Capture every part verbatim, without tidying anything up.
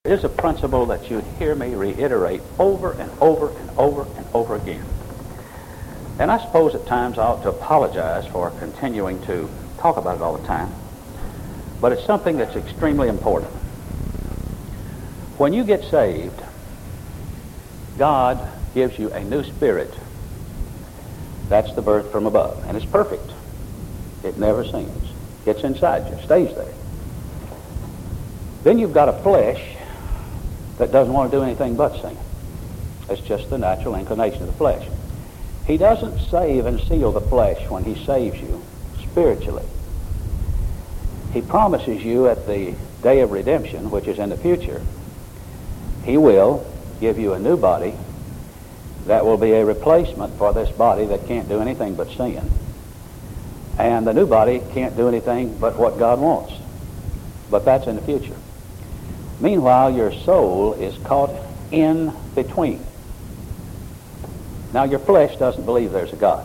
It is a principle that you'd hear me reiterate over and over and over and over again. And I suppose at times I ought to apologize for continuing to talk about it all the time. But it's something that's extremely important. When you get saved, God gives you a new spirit. That's the birth from above. And it's perfect. It never sins. Gets inside you, stays there. Then you've got a flesh that doesn't want to do anything but sin. It's just the natural inclination of the flesh. He doesn't save and seal the flesh when he saves you spiritually. He promises you at the day of redemption, which is in the future, he will give you a new body that will be a replacement for this body that can't do anything but sin. And the new body can't do anything but what God wants. But that's in the future. Meanwhile, your soul is caught in between. Now, your flesh doesn't believe there's a God.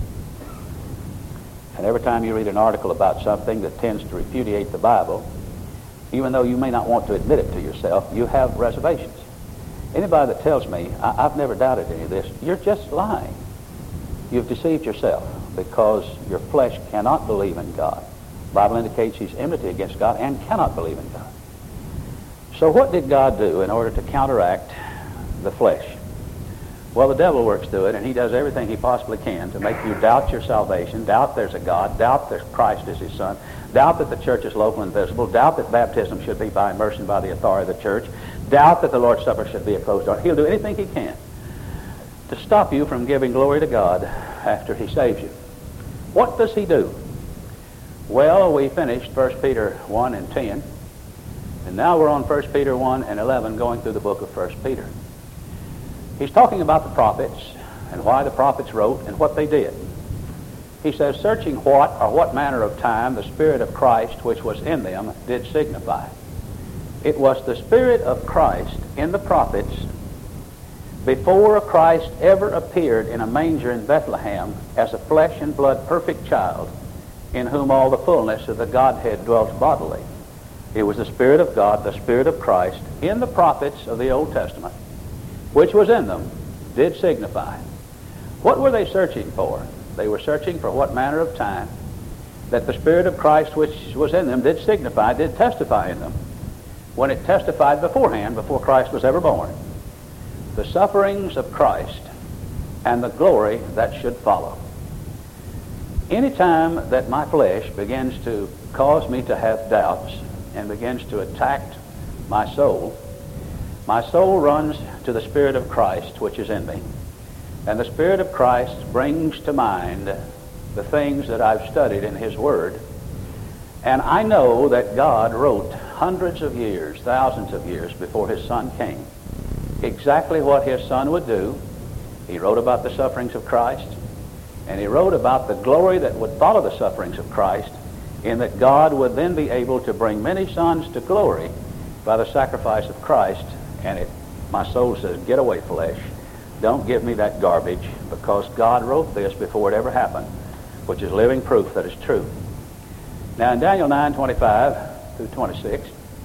And every time you read an article about something that tends to repudiate the Bible, even though you may not want to admit it to yourself, you have reservations. Anybody that tells me, I- I've never doubted any of this, you're just lying. You've deceived yourself because your flesh cannot believe in God. The Bible indicates he's enmity against God and cannot believe in God. So what did God do in order to counteract the flesh? Well, the devil works through it, and he does everything he possibly can to make you doubt your salvation, doubt there's a God, doubt that Christ is his Son, doubt that the church is local and visible, doubt that baptism should be by immersion by the authority of the church, doubt that the Lord's Supper should be a closed door. He'll do anything he can to stop you from giving glory to God after he saves you. What does he do? Well, we finished First Peter one and ten, and now we're on First Peter one and eleven, going through the book of First Peter. He's talking about the prophets and why the prophets wrote and what they did. He says, searching what or what manner of time the Spirit of Christ which was in them did signify. It was the Spirit of Christ in the prophets before Christ ever appeared in a manger in Bethlehem as a flesh and blood perfect child in whom all the fullness of the Godhead dwelt bodily. It was the Spirit of God, the Spirit of Christ in the prophets of the Old Testament, which was in them, did signify. What were they searching for? They were searching for what manner of time that the Spirit of Christ which was in them did signify, did testify in them, when it testified beforehand, before Christ was ever born, the sufferings of Christ and the glory that should follow. Any time that my flesh begins to cause me to have doubts and begins to attack my soul, my soul runs to the Spirit of Christ which is in me. And the Spirit of Christ brings to mind the things that I've studied in his Word. And I know that God wrote hundreds of years, thousands of years before his Son came, exactly what his Son would do. He wrote about the sufferings of Christ, and he wrote about the glory that would follow the sufferings of Christ, in that God would then be able to bring many sons to glory by the sacrifice of Christ. And it, my soul says, get away, flesh. Don't give me that garbage, because God wrote this before it ever happened, which is living proof that it's true. Now in Daniel nine twenty-five through twenty-six,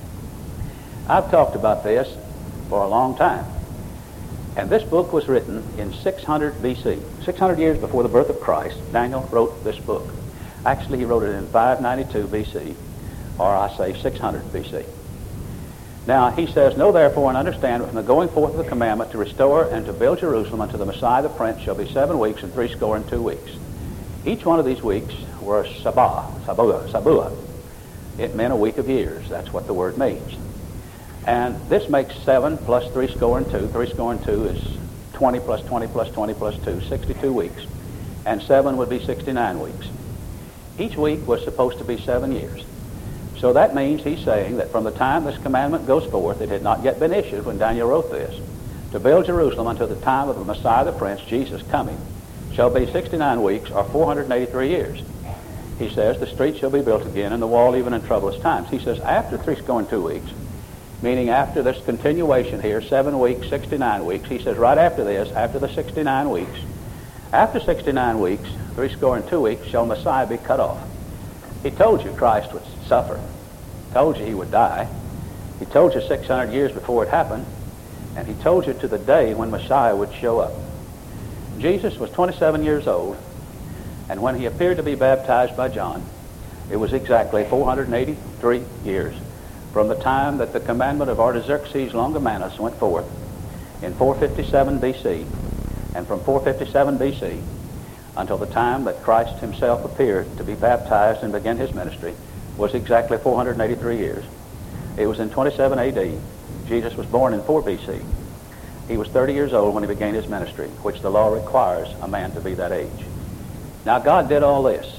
I've talked about this for a long time. And this book was written in six hundred B C. six hundred years before the birth of Christ, Daniel wrote this book. Actually, he wrote it in five ninety-two B C, or I say six hundred B C. Now, he says, know therefore and understand that from the going forth of the commandment to restore and to build Jerusalem unto the Messiah the Prince shall be seven weeks and three score and two weeks. Each one of these weeks were sabah, sabua, sabua. It meant a week of years. That's what the word means. And this makes seven plus three score and two. Three score and two is twenty plus twenty plus twenty plus two, sixty-two weeks. And seven would be sixty-nine weeks. Each week was supposed to be seven years. So that means he's saying that from the time this commandment goes forth, it had not yet been issued when Daniel wrote this, to build Jerusalem until the time of the Messiah the Prince, Jesus, coming, shall be sixty-nine weeks or four hundred eighty-three years. He says the street shall be built again and the wall even in troublous times. He says after three score and two weeks, meaning after this continuation here, seven weeks, sixty-nine weeks, he says right after this, after the sixty-nine weeks, after sixty-nine weeks, three score and two weeks, shall Messiah be cut off. He told you Christ would suffer, told you he would die, He told you six hundred years before it happened, and he told you to the day when Messiah would show up. Jesus was twenty-seven years old, and when he appeared to be baptized by John, it was exactly four hundred eighty-three years from the time that the commandment of Artaxerxes Longomanus went forth in four fifty-seven B C, and from four fifty-seven B C until the time that Christ himself appeared to be baptized and began his ministry was exactly four hundred eighty-three years. It was in twenty-seven A D. Jesus was born in four B C. He was thirty years old when he began his ministry, which the law requires a man to be that age. Now God did all this,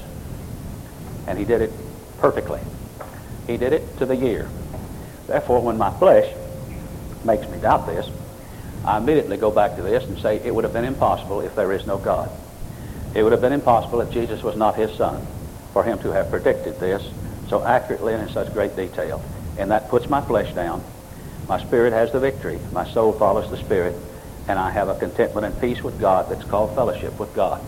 and he did it perfectly. He did it to the year. Therefore, when my flesh makes me doubt this, I immediately go back to this and say it would have been impossible if there is no God. It would have been impossible if Jesus was not his son for him to have predicted this so accurately and in such great detail. And that puts my flesh down. My spirit has the victory. My soul follows the spirit. And I have a contentment and peace with God that's called fellowship with God.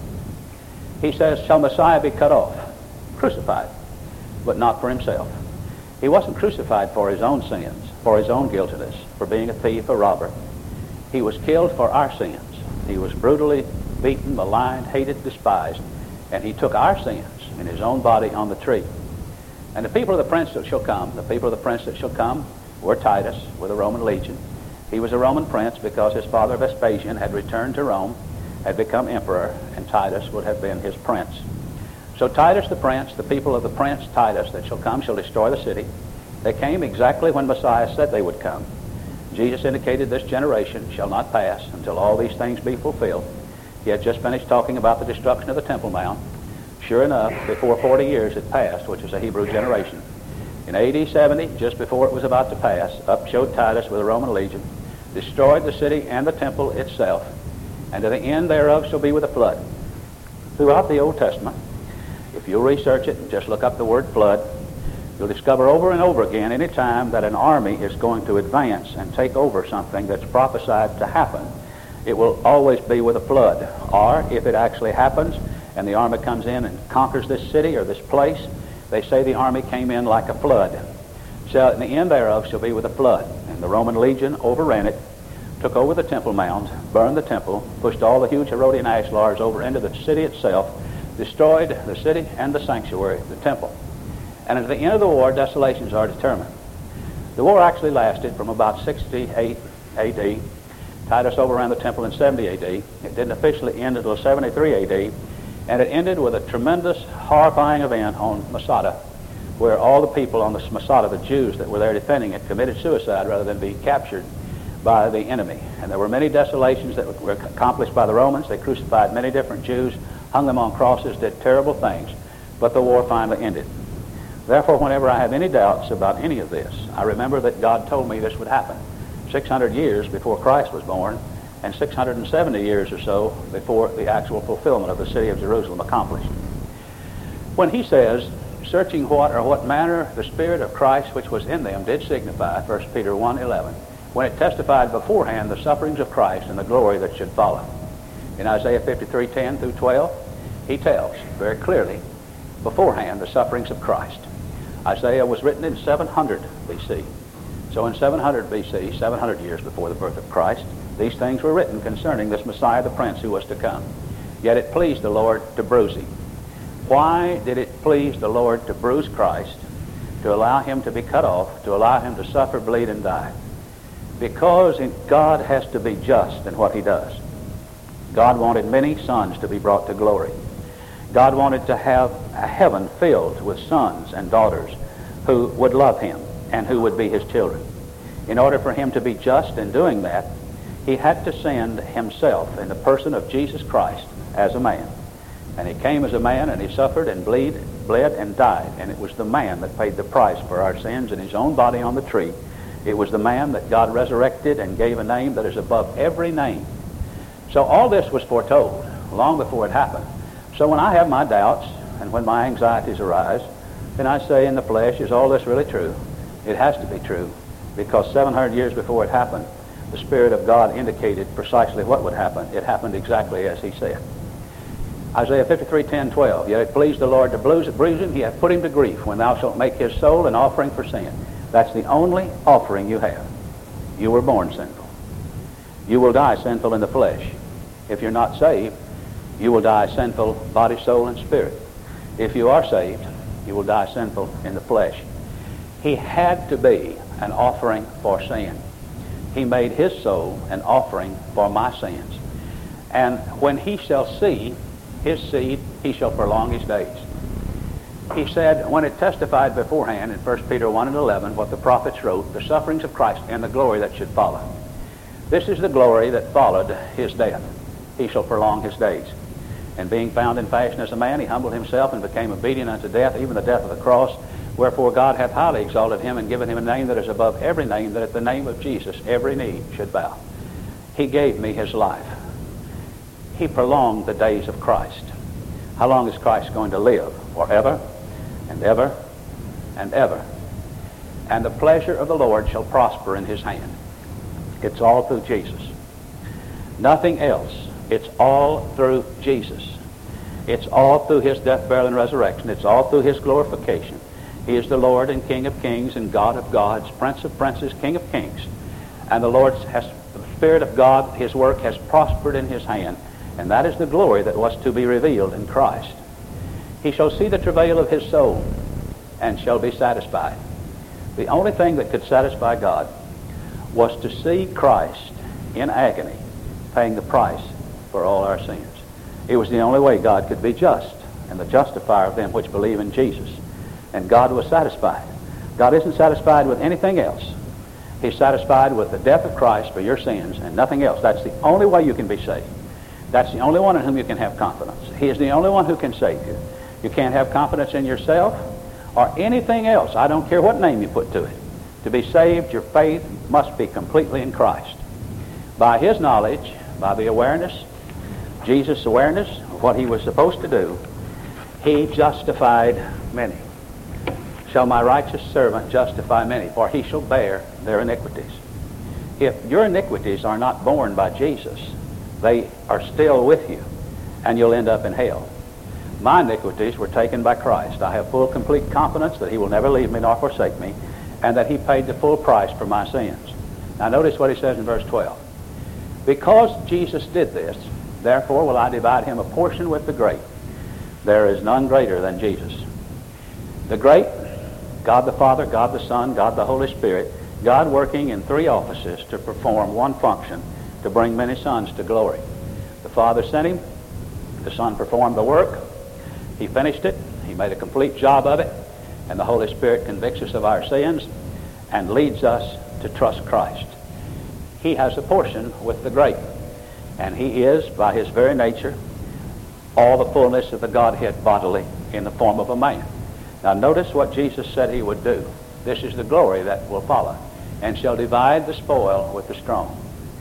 He says, shall Messiah be cut off? Crucified, but not for himself. He wasn't crucified for his own sins, for his own guiltiness, for being a thief, a robber. He was killed for our sins. He was brutally beaten, maligned, hated, despised, and he took our sins in his own body on the tree. And the people of the prince that shall come, the people of the prince that shall come were Titus with a Roman legion. He was a Roman prince because his father Vespasian had returned to Rome, had become emperor, and Titus would have been his prince. So Titus the prince, the people of the prince Titus that shall come shall destroy the city. They came exactly when Messiah said they would come. Jesus indicated this generation shall not pass until all these things be fulfilled. He had just finished talking about the destruction of the Temple Mount. Sure enough, before forty years had passed, which is a Hebrew generation, in A D seventy, just before it was about to pass, up showed Titus with a Roman legion, destroyed the city and the temple itself, and to the end thereof shall be with a flood. Throughout the Old Testament, if you'll research it and just look up the word flood, you'll discover over and over again any time that an army is going to advance and take over something that's prophesied to happen, it will always be with a flood. Or if it actually happens and the army comes in and conquers this city or this place, they say the army came in like a flood. So in the end thereof shall be with a flood. And the Roman legion overran it, took over the Temple Mount, burned the temple, pushed all the huge Herodian ashlars over into the city itself, destroyed the city and the sanctuary, the temple. And at the end of the war, desolations are determined. The war actually lasted from about sixty-eight A D. Titus overran the temple in seventy A D. It didn't officially end until seventy-three A D. And it ended with a tremendous, horrifying event on Masada, where all the people on the Masada, the Jews that were there defending it, committed suicide rather than be captured by the enemy. And there were many desolations that were accomplished by the Romans. They crucified many different Jews, hung them on crosses, did terrible things. But the war finally ended. Therefore, whenever I have any doubts about any of this, I remember that God told me this would happen six hundred years before Christ was born, and six hundred seventy years or so before the actual fulfillment of the city of Jerusalem accomplished. When he says, searching what or what manner the Spirit of Christ which was in them did signify, First Peter one eleven, when it testified beforehand the sufferings of Christ and the glory that should follow. In Isaiah fifty-three ten through twelve, he tells very clearly beforehand the sufferings of Christ. Isaiah was written in seven hundred B C. So in seven hundred B C, seven hundred years before the birth of Christ, these things were written concerning this Messiah, the Prince, who was to come. Yet it pleased the Lord to bruise him. Why did it please the Lord to bruise Christ, to allow him to be cut off, to allow him to suffer, bleed, and die? Because God has to be just in what he does. God wanted many sons to be brought to glory. God wanted to have a heaven filled with sons and daughters who would love him and who would be his children. In order for him to be just in doing that, he had to send himself in the person of Jesus Christ as a man. And he came as a man, and he suffered and bleed, bled and died. And it was the man that paid the price for our sins in his own body on the tree. It was the man that God resurrected and gave a name that is above every name. So all this was foretold long before it happened. So when I have my doubts and when my anxieties arise, then I say in the flesh, is all this really true? It has to be true, because seven hundred years before it happened, the Spirit of God indicated precisely what would happen. It happened exactly as he said. Isaiah fifty-three ten twelve, yet it pleased the Lord to bruise, bruise him, he hath put him to grief, when thou shalt make his soul an offering for sin. That's the only offering you have. You were born sinful. You will die sinful in the flesh. If you're not saved, you will die sinful body, soul, and spirit. If you are saved, you will die sinful in the flesh. He had to be an offering for sin. He made his soul an offering for my sins. And when he shall see his seed, he shall prolong his days. He said, when it testified beforehand in First Peter one and eleven, what the prophets wrote, the sufferings of Christ and the glory that should follow. This is the glory that followed his death. He shall prolong his days. And being found in fashion as a man, he humbled himself and became obedient unto death, even the death of the cross. Wherefore God hath highly exalted him and given him a name that is above every name, that at the name of Jesus every knee should bow. He gave me his life. He prolonged the days of Christ. How long is Christ going to live? Forever and ever and ever. And the pleasure of the Lord shall prosper in his hand. It's all through Jesus. Nothing else. It's all through Jesus. It's all through his death, burial, and resurrection. It's all through his glorification. He is the Lord and King of kings and God of gods, Prince of princes, King of kings. And the Lord has, the Spirit of God, his work has prospered in his hand. And that is the glory that was to be revealed in Christ. He shall see the travail of his soul and shall be satisfied. The only thing that could satisfy God was to see Christ in agony, paying the price for all our sins. It was the only way God could be just and the justifier of them which believe in Jesus. And God was satisfied. God isn't satisfied with anything else. He's satisfied with the death of Christ for your sins and nothing else. That's the only way you can be saved. That's the only one in whom you can have confidence. He is the only one who can save you. You can't have confidence in yourself or anything else. I don't care what name you put to it. To be saved, your faith must be completely in Christ. By his knowledge, by the awareness, Jesus' awareness of what he was supposed to do, he justified many. Shall my righteous servant justify many, for he shall bear their iniquities. If your iniquities are not borne by Jesus, they are still with you, and you'll end up in hell. My iniquities were taken by Christ. I have full, complete confidence that he will never leave me nor forsake me, and that he paid the full price for my sins. Now notice what he says in verse twelve. Because Jesus did this, therefore will I divide him a portion with the great. There is none greater than Jesus. The great, God the Father, God the Son, God the Holy Spirit, God working in three offices to perform one function, to bring many sons to glory. The Father sent him. The Son performed the work. He finished it. He made a complete job of it. And the Holy Spirit convicts us of our sins and leads us to trust Christ. He has a portion with the great. And he is, by his very nature, all the fullness of the Godhead bodily in the form of a man. Now notice what Jesus said he would do. This is the glory that will follow. And shall divide the spoil with the strong.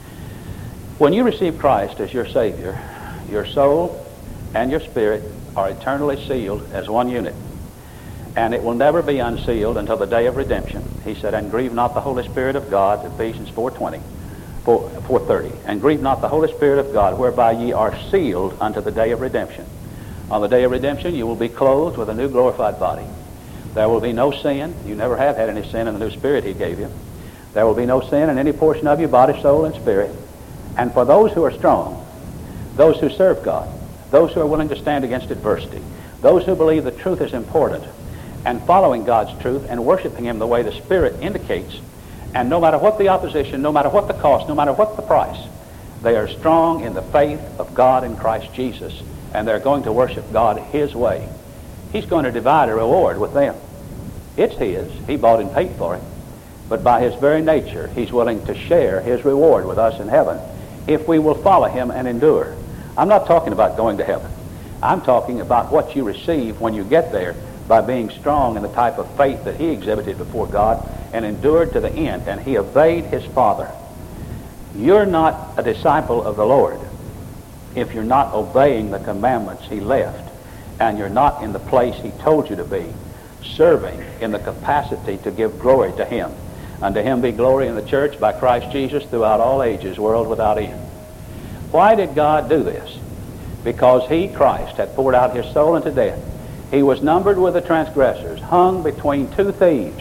When you receive Christ as your Savior, your soul and your spirit are eternally sealed as one unit. And it will never be unsealed until the day of redemption. He said, and grieve not the Holy Spirit of God, Ephesians four twenty, four thirty. And grieve not the Holy Spirit of God, whereby ye are sealed unto the day of redemption. On the day of redemption, you will be clothed with a new glorified body. There will be no sin. You never have had any sin in the new spirit he gave you. There will be no sin in any portion of you, body, soul, and spirit. And for those who are strong, those who serve God, those who are willing to stand against adversity, those who believe the truth is important, and following God's truth and worshiping him the way the Spirit indicates, and no matter what the opposition, no matter what the cost, no matter what the price, they are strong in the faith of God in Christ Jesus, and they're going to worship God his way. He's going to divide a reward with them. It's his. He bought and paid for it. But by his very nature, he's willing to share his reward with us in heaven if we will follow him and endure. I'm not talking about going to heaven. I'm talking about what you receive when you get there by being strong in the type of faith that he exhibited before God and endured to the end, and he obeyed his Father. You're not a disciple of the Lord if you're not obeying the commandments he left, and you're not in the place he told you to be, serving in the capacity to give glory to him. Unto him be glory in the church by Christ Jesus throughout all ages, world without end. Why did God do this? Because he, Christ, had poured out his soul into death. He was numbered with the transgressors, hung between two thieves,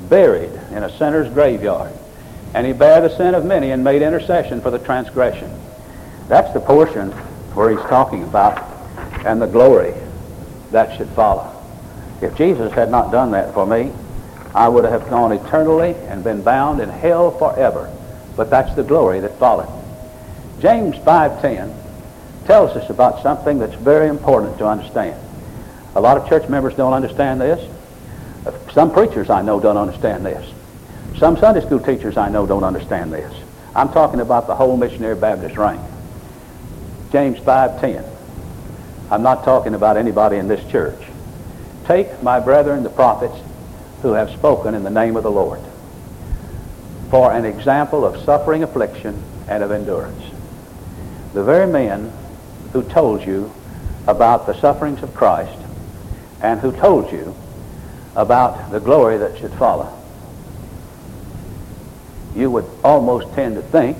buried in a sinner's graveyard. And he bare the sin of many and made intercession for the transgression. That's the portion where he's talking about and the glory that should follow. If Jesus had not done that for me, I would have gone eternally and been bound in hell forever. But that's the glory that followed. James five ten tells us about something that's very important to understand. A lot of church members don't understand this. Some preachers I know don't understand this. Some Sunday school teachers I know don't understand this. I'm talking about the whole missionary Baptist rank. James five ten. I'm not talking about anybody in this church. Take my brethren the prophets who have spoken in the name of the Lord for an example of suffering, affliction, and of endurance. The very men who told you about the sufferings of Christ and who told you about the glory that should follow, you would almost tend to think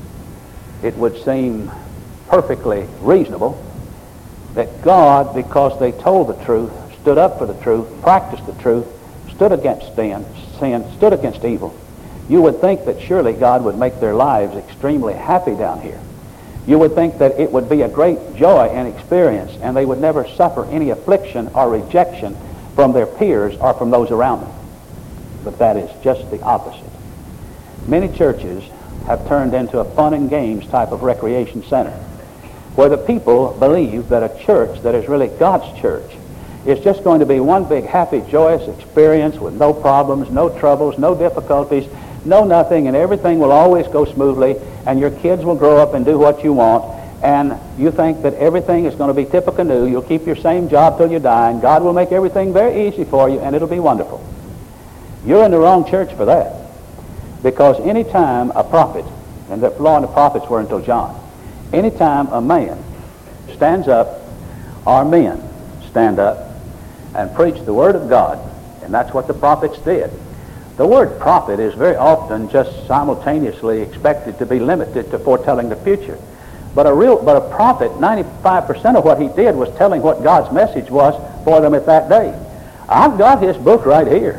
it would seem perfectly reasonable that God, because they told the truth, stood up for the truth, practiced the truth, stood against sin, sin, stood against evil, you would think that surely God would make their lives extremely happy down here. You would think that it would be a great joy and experience, and they would never suffer any affliction or rejection from their peers or from those around them. But that is just the opposite. Many churches have turned into a fun and games type of recreation center, where the people believe that a church that is really God's church is just going to be one big happy, joyous experience with no problems, no troubles, no difficulties, no nothing, and everything will always go smoothly, and your kids will grow up and do what you want, and you think that everything is going to be typical new. You'll keep your same job till you die, and God will make everything very easy for you, and it'll be wonderful. You're in the wrong church for that. Because any time a prophet, and the law and the prophets were until John, any time a man stands up, or men stand up, and preach the Word of God, and that's what the prophets did. The word prophet is very often just simultaneously expected to be limited to foretelling the future. But a real, but a prophet, ninety-five percent of what he did was telling what God's message was for them at that day. I've got his book right here.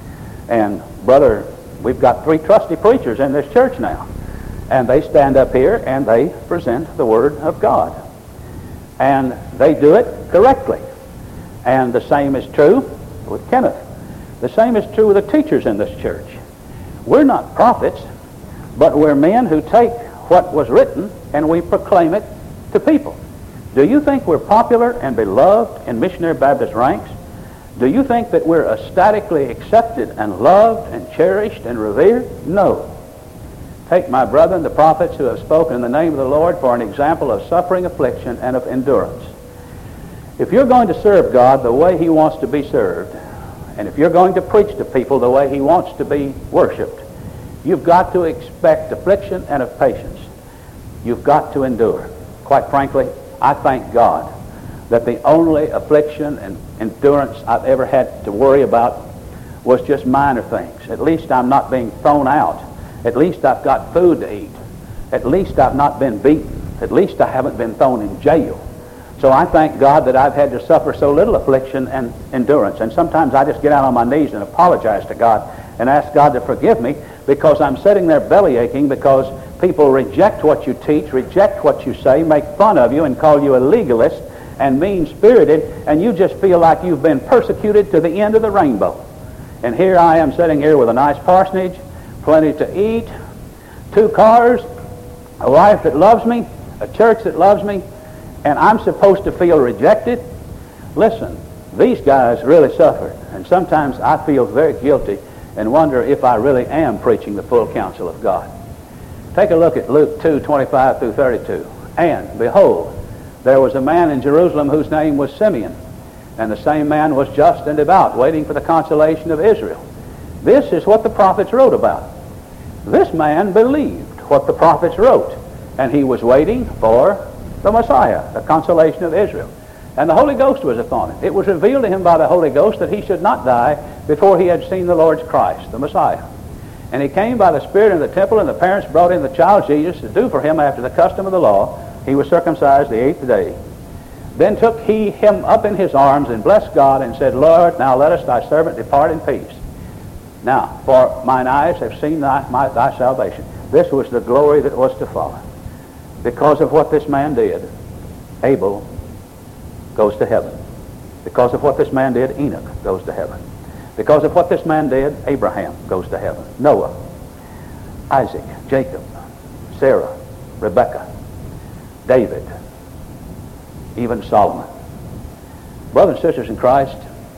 And brother, we've got three trusty preachers in this church now. And they stand up here and they present the Word of God. And they do it correctly. And the same is true with Kenneth. The same is true with the teachers in this church. We're not prophets, but we're men who take what was written and we proclaim it to people. Do you think we're popular and beloved in missionary Baptist ranks? Do you think that we're ecstatically accepted and loved and cherished and revered? No. Take my brethren, the prophets who have spoken in the name of the Lord for an example of suffering, affliction, and of endurance. If you're going to serve God the way He wants to be served, and if you're going to preach to people the way He wants to be worshiped, you've got to expect affliction and of patience. You've got to endure. Quite frankly, I thank God that the only affliction and endurance I've ever had to worry about was just minor things. At least I'm not being thrown out. At least I've got food to eat. At least I've not been beaten. At least I haven't been thrown in jail. So I thank God that I've had to suffer so little affliction and endurance. And sometimes I just get out on my knees and apologize to God and ask God to forgive me, because I'm sitting there belly aching because people reject what you teach, reject what you say, make fun of you and call you a legalist and mean-spirited, and you just feel like you've been persecuted to the end of the rainbow. And here I am sitting here with a nice parsonage, plenty to eat, two cars, a wife that loves me, a church that loves me, and I'm supposed to feel rejected? Listen, these guys really suffered, and sometimes I feel very guilty and wonder if I really am preaching the full counsel of God. Take a look at Luke two, twenty-five through thirty-two. And, behold, there was a man in Jerusalem whose name was Simeon, and the same man was just and devout, waiting for the consolation of Israel. This is what the prophets wrote about. This man believed what the prophets wrote, and he was waiting for the Messiah, the consolation of Israel. And the Holy Ghost was upon him. It was revealed to him by the Holy Ghost that he should not die before he had seen the Lord's Christ, the Messiah. And he came by the Spirit in the temple, and the parents brought in the child Jesus to do for him after the custom of the law. He was circumcised the eighth day. Then took he him up in his arms and blessed God and said, Lord, now let us thy servant depart in peace. Now, for mine eyes have seen thy, my, thy salvation. This was the glory that was to follow. Because of what this man did, Abel goes to heaven. Because of what this man did, Enoch goes to heaven. Because of what this man did, Abraham goes to heaven. Noah, Isaac, Jacob, Sarah, Rebekah, David, even Solomon. Brothers and sisters in Christ,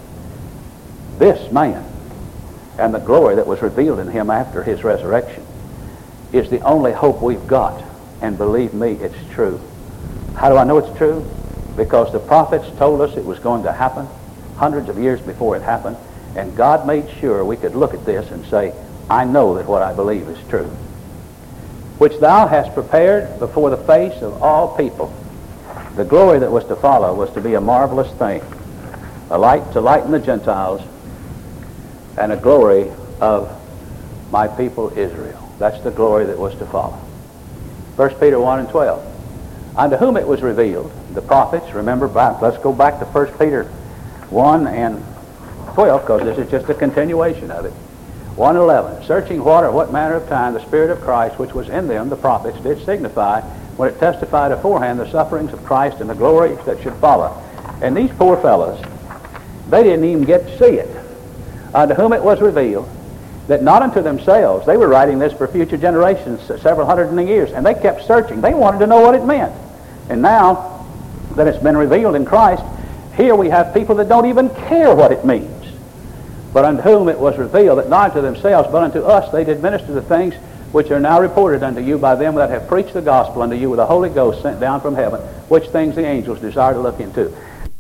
this man and the glory that was revealed in him after his resurrection is the only hope we've got. And believe me, it's true. How do I know it's true? Because the prophets told us it was going to happen hundreds of years before it happened, and God made sure we could look at this and say, I know that what I believe is true. Which thou hast prepared before the face of all people. The glory that was to follow was to be a marvelous thing, a light to lighten the Gentiles, and a glory of my people Israel. That's the glory that was to follow. First Peter one and twelve. Unto whom it was revealed, the prophets, remember, back, let's go back to First Peter one and twelve, because this is just a continuation of it. one eleven, searching what or what manner of time the Spirit of Christ which was in them, the prophets, did signify when it testified aforehand the sufferings of Christ and the glory that should follow. And these poor fellows, they didn't even get to see it. Unto whom it was revealed, that not unto themselves, they were writing this for future generations, several hundred years, and they kept searching. They wanted to know what it meant. And now that it's been revealed in Christ, here we have people that don't even care what it means. But unto whom it was revealed, that not unto themselves, but unto us they did minister the things which are now reported unto you by them that have preached the gospel unto you with the Holy Ghost sent down from heaven, which things the angels desire to look into.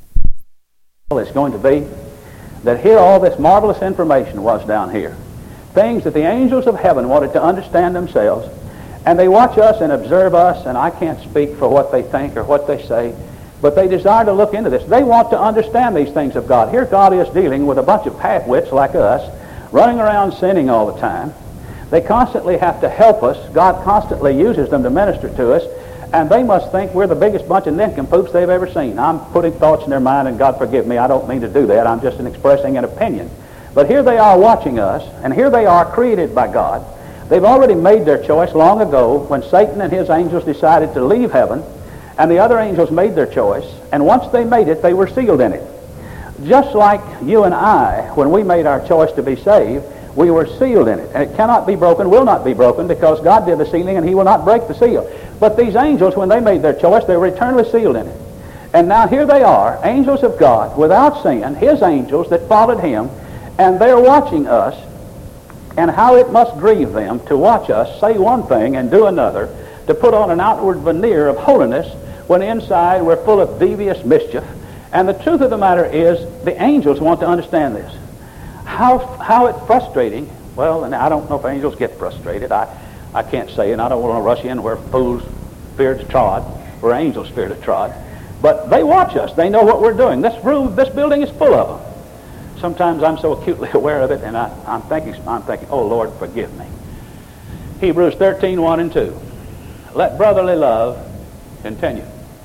It's going to be that here all this marvelous information was down here. Things that the angels of heaven wanted to understand themselves, and they watch us and observe us, and I can't speak for what they think or what they say, but they desire to look into this. They want to understand these things of God. Here God is dealing with a bunch of half-wits like us, running around sinning all the time. They constantly have to help us. God constantly uses them to minister to us, and they must think we're the biggest bunch of nincompoops they've ever seen. I'm putting thoughts in their mind, and God forgive me, I don't mean to do that. I'm just expressing an opinion. But here they are watching us, and here they are created by God. They've already made their choice long ago when Satan and his angels decided to leave heaven, and the other angels made their choice, and once they made it, they were sealed in it. Just like you and I, when we made our choice to be saved, we were sealed in it. And it cannot be broken, will not be broken, because God did the sealing and he will not break the seal. But these angels, when they made their choice, they were eternally sealed in it. And now here they are, angels of God, without sin, his angels that followed him, and they're watching us, and how it must grieve them to watch us say one thing and do another, to put on an outward veneer of holiness when inside we're full of devious mischief. And the truth of the matter is, the angels want to understand this. How how it's frustrating. Well, and I don't know if angels get frustrated. I, I can't say, and I don't want to rush in where fools fear to trod, where angels fear to trod. But they watch us. They know what we're doing. This room, this building is full of them. Sometimes I'm so acutely aware of it, and I, I'm thinking, I'm thinking, oh Lord, forgive me. Hebrews thirteen, one and two. Let brotherly love continue.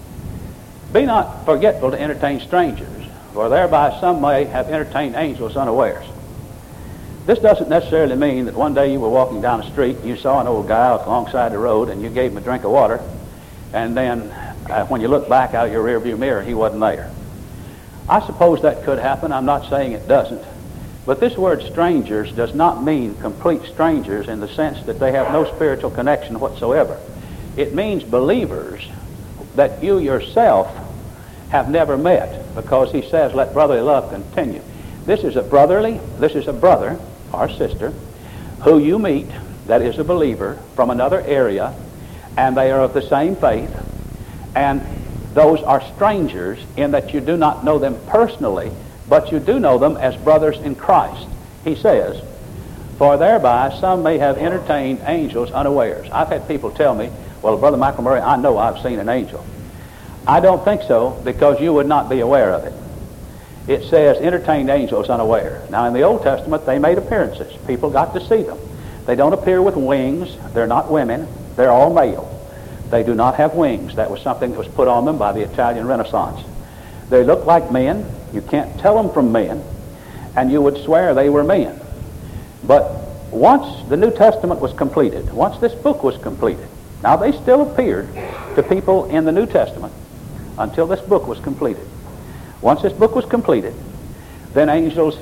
Be not forgetful to entertain strangers, for thereby some may have entertained angels unawares. This doesn't necessarily mean that one day you were walking down the street and you saw an old guy alongside the road and you gave him a drink of water, and then uh, when you look back out of your rearview mirror, he wasn't there. I suppose that could happen. I'm not saying it doesn't. But this word strangers does not mean complete strangers in the sense that they have no spiritual connection whatsoever. It means believers that you yourself have never met, because he says, let brotherly love continue. This is a brotherly, this is a brother or sister who you meet that is a believer from another area, and they are of the same faith, and those are strangers in that you do not know them personally, but you do know them as brothers in Christ. He says, for thereby some may have entertained angels unawares. I've had people tell me, well, Brother Michael Murray, I know I've seen an angel. I don't think so, because you would not be aware of it. It says entertained angels unaware. Now in the Old Testament they made appearances. People got to see them. They don't appear with wings. They're not women. They're all male. They do not have wings. That was something that was put on them by the Italian Renaissance. They look like men. You can't tell them from men, and you would swear they were men. But once the New Testament was completed, once this book was completed, now they still appeared to people in the New Testament until this book was completed. Once this book was completed, then angels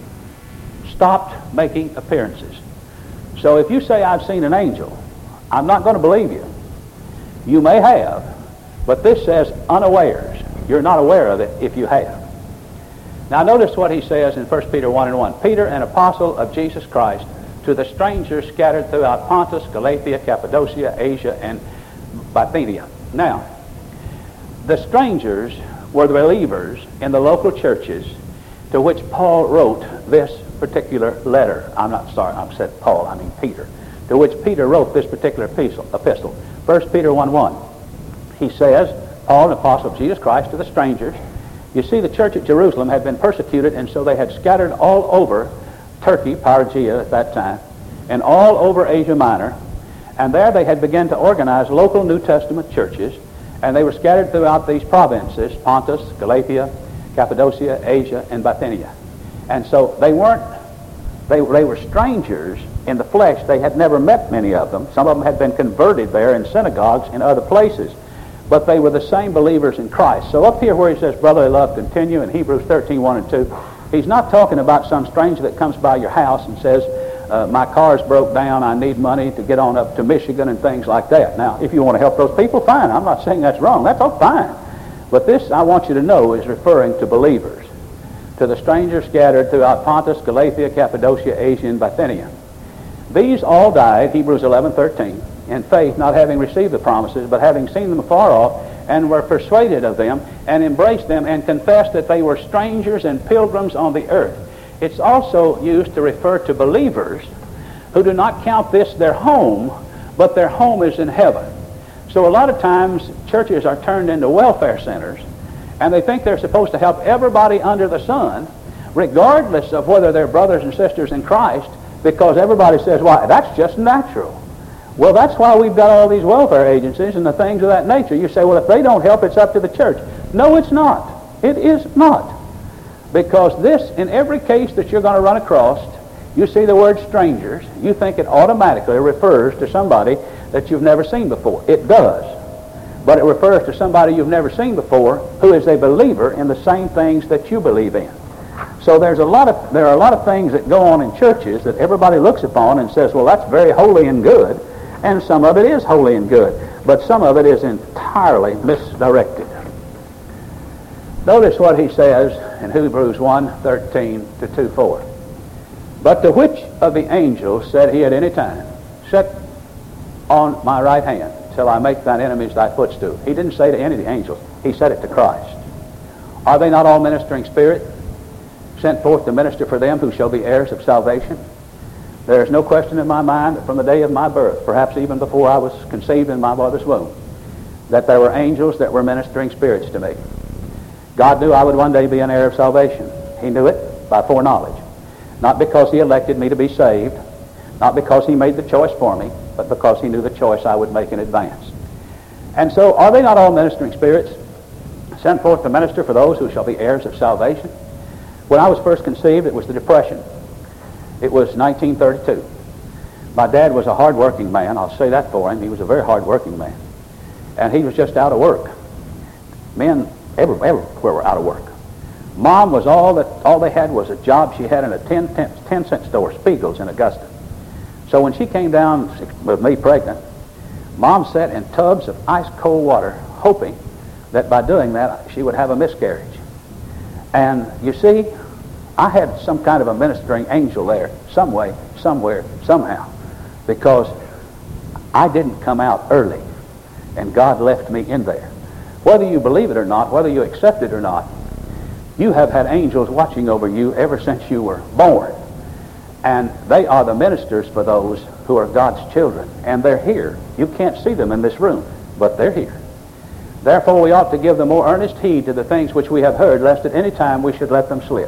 stopped making appearances. So if you say, I've seen an angel, I'm not going to believe you. You may have, but this says unawares. You're not aware of it if you have. Now notice what he says in First Peter one and one. Peter, an apostle of Jesus Christ, to the strangers scattered throughout Pontus, Galatia, Cappadocia, Asia, and Bithynia. Now, the strangers were the believers in the local churches to which Paul wrote this particular letter. I'm not sorry, I said Paul, I mean Peter. To which Peter wrote this particular epistle. First Peter one one. He says, Paul, an apostle of Jesus Christ, to the strangers. You see, the church at Jerusalem had been persecuted, and so they had scattered all over Turkey, Pargia at that time, and all over Asia Minor. And there they had begun to organize local New Testament churches, and they were scattered throughout these provinces, Pontus, Galatia, Cappadocia, Asia, and Bithynia. And so they weren't, they, they were strangers in the flesh. They had never met many of them. Some of them had been converted there in synagogues in other places. But they were the same believers in Christ. So up here where he says, brotherly love continue, in Hebrews thirteen, one and two, he's not talking about some stranger that comes by your house and says, uh, my car's broke down, I need money to get on up to Michigan and things like that. Now, if you want to help those people, fine. I'm not saying that's wrong. That's all fine. But this, I want you to know, is referring to believers, to the strangers scattered throughout Pontus, Galatia, Cappadocia, Asia, and Bithynia. These all died, Hebrews eleven, thirteen, in faith, not having received the promises, but having seen them afar off, and were persuaded of them, and embraced them, and confessed that they were strangers and pilgrims on the earth. It's also used to refer to believers who do not count this their home, but their home is in heaven. So a lot of times, churches are turned into welfare centers, and they think they're supposed to help everybody under the sun, regardless of whether they're brothers and sisters in Christ, because everybody says, why, that's just natural. Well, that's why we've got all these welfare agencies and the things of that nature. You say, well, if they don't help, it's up to the church. No, it's not. It is not. Because this, in every case that you're going to run across, you see the word strangers, you think it automatically refers to somebody that you've never seen before. It does. But it refers to somebody you've never seen before who is a believer in the same things that you believe in. So there's a lot of, there are a lot of things that go on in churches that everybody looks upon and says, well, that's very holy and good. And some of it is holy and good, but some of it is entirely misdirected. Notice what he says in Hebrews one, thirteen to two, four. But to which of the angels said he at any time, sit on my right hand till I make thine enemies thy footstool? He didn't say to any of the angels. He said it to Christ. Are they not all ministering spirits, sent forth to minister for them who shall be heirs of salvation? There is no question in my mind that from the day of my birth, perhaps even before I was conceived in my mother's womb, that there were angels that were ministering spirits to me. God knew I would one day be an heir of salvation. He knew it by foreknowledge. Not because he elected me to be saved, not because he made the choice for me, but because he knew the choice I would make in advance. And so, are they not all ministering spirits, sent forth to minister for those who shall be heirs of salvation? When I was first conceived, it was the Depression. It was nineteen thirty-two. My dad was a hard-working man. I'll say that for him. He was a very hard-working man. And he was just out of work. Men everywhere, everywhere were out of work. Mom was all that all they had was a job she had in a ten, ten, ten cent store, Spiegel's in Augusta. So when she came down with me pregnant, Mom sat in tubs of ice-cold water, hoping that by doing that she would have a miscarriage. And you see, I had some kind of a ministering angel there, some way, somewhere, somehow, because I didn't come out early, and God left me in there. Whether you believe it or not, whether you accept it or not, you have had angels watching over you ever since you were born, and they are the ministers for those who are God's children, and they're here. You can't see them in this room, but they're here. Therefore, we ought to give the more earnest heed to the things which we have heard, lest at any time we should let them slip.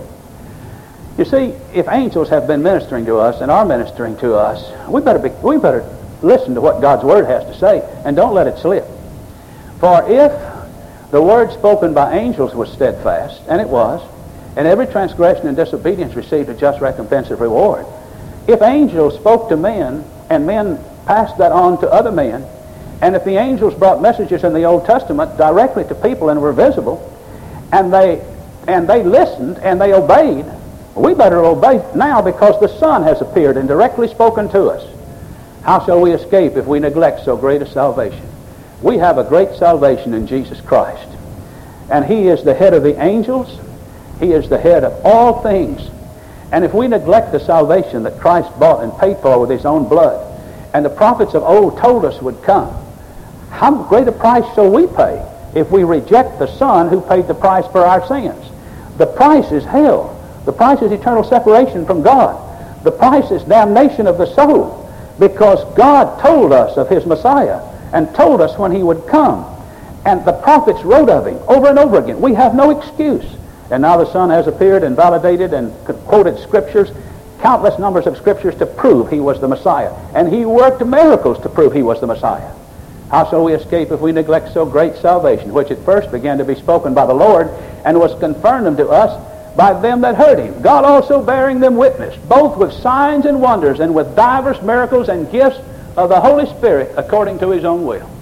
You see, if angels have been ministering to us and are ministering to us, we better be, we better listen to what God's Word has to say and don't let it slip. For if the word spoken by angels was steadfast, and it was, and every transgression and disobedience received a just recompense of reward, If angels spoke to men and men passed that on to other men, and if the angels brought messages in the Old Testament directly to people and were visible, and they and they listened and they obeyed, we better obey now because the Son has appeared and directly spoken to us. How shall we escape if we neglect so great a salvation? We have a great salvation in Jesus Christ. And He is the head of the angels. He is the head of all things. And if we neglect the salvation that Christ bought and paid for with His own blood, and the prophets of old told us would come, how great a price shall we pay if we reject the Son who paid the price for our sins? The price is hell. The price is eternal separation from God. The price is damnation of the soul, because God told us of His Messiah and told us when He would come. And the prophets wrote of Him over and over again. We have no excuse. And now the Son has appeared and validated and quoted Scriptures, countless numbers of Scriptures to prove He was the Messiah. And He worked miracles to prove He was the Messiah. How shall we escape if we neglect so great salvation, which at first began to be spoken by the Lord and was confirmed unto us by them that heard Him, God also bearing them witness, both with signs and wonders, and with divers miracles and gifts of the Holy Spirit, according to His own will.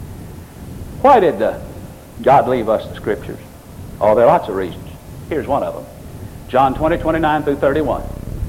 Why did uh, God leave us the Scriptures? Oh, there are lots of reasons. Here's one of them. John twenty, twenty-nine through thirty-one.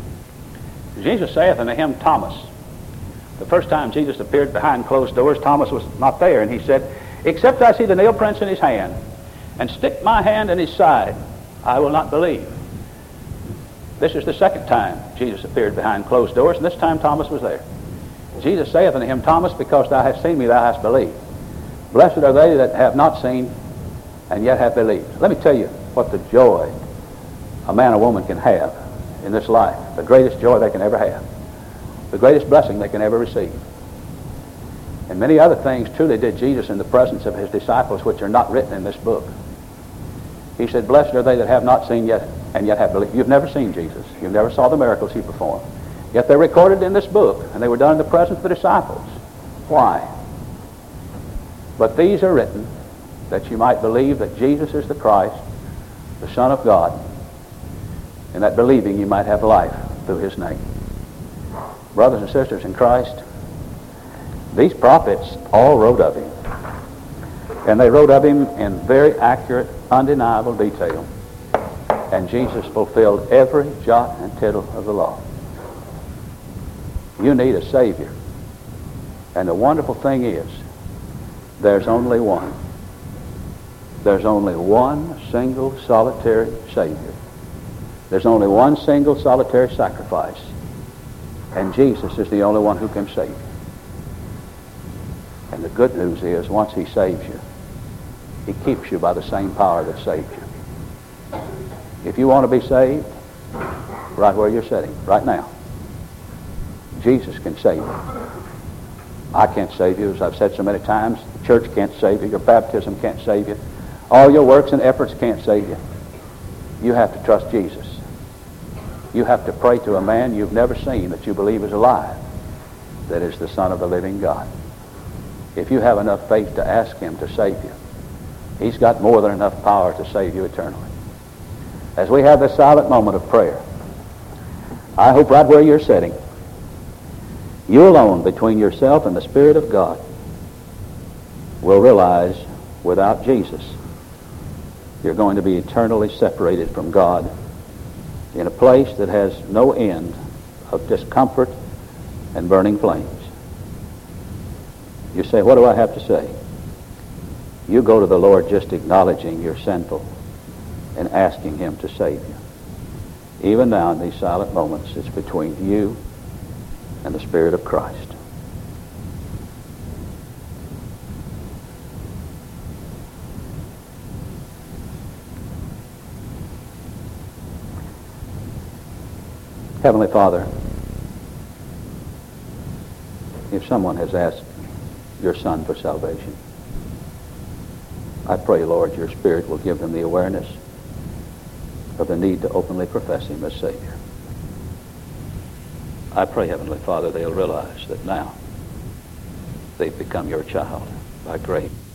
Jesus saith unto him, Thomas. The first time Jesus appeared behind closed doors, Thomas was not there, and he said, except I see the nail prints in his hand, and stick my hand in his side, I will not believe. This is the second time Jesus appeared behind closed doors, and this time Thomas was there. Jesus saith unto him, Thomas, because thou hast seen me, thou hast believed. Blessed are they that have not seen, and yet have believed. Let me tell you what the joy a man or woman can have in this life, the greatest joy they can ever have, the greatest blessing they can ever receive. And many other things truly did Jesus in the presence of His disciples, which are not written in this book. He said, blessed are they that have not seen yet and yet have believed. You've never seen Jesus. You never saw the miracles He performed. Yet they're recorded in this book, and they were done in the presence of the disciples. Why? But these are written that you might believe that Jesus is the Christ, the Son of God, and that believing you might have life through His name. Brothers and sisters in Christ, these prophets all wrote of Him. And they wrote of Him in very accurate, undeniable detail. And Jesus fulfilled every jot and tittle of the law. You need a Savior. And the wonderful thing is, there's only one. There's only one single solitary Savior. There's only one single solitary sacrifice. And Jesus is the only one who can save you. And the good news is, once He saves you, He keeps you by the same power that saved you. If you want to be saved, right where you're sitting, right now, Jesus can save you. I can't save you, as I've said so many times. The church can't save you. Your baptism can't save you. All your works and efforts can't save you. You have to trust Jesus. You have to pray to a man you've never seen that you believe is alive, that is the Son of the living God. If you have enough faith to ask Him to save you, He's got more than enough power to save you eternally. As we have this silent moment of prayer, I hope right where you're sitting, you alone, between yourself and the Spirit of God, will realize without Jesus, you're going to be eternally separated from God in a place that has no end of discomfort and burning flames. You say, what do I have to say? You go to the Lord just acknowledging you're sinful and asking Him to save you. Even now in these silent moments, it's between you and the Spirit of Christ. Heavenly Father, if someone has asked your Son for salvation, I pray, Lord, your Spirit will give them the awareness of the need to openly profess Him as Savior. I pray, Heavenly Father, they'll realize that now they've become your child by grace.